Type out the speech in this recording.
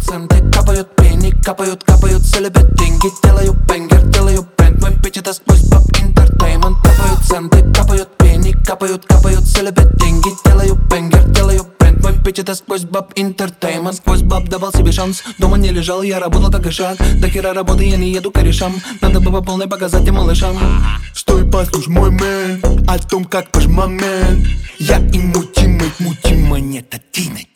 центы, капают пени, капают целебят деньги. Делаю бенгер, делаю бренд, мой pitch это сквозь баб интертеймент. Капают центы, капают пени, капают целебят деньги. Делаю бенгер, делаю бренд, мой pitch это сквозь баб интертеймент. Сквозь баб давал себе шанс, дома не лежал, я работал как ишак. До хера работы я не еду корешам, надо бы по полной показать и малышам. Стой, послушай мой мэн о том, как ваш момент. Я и мути монета Тинет.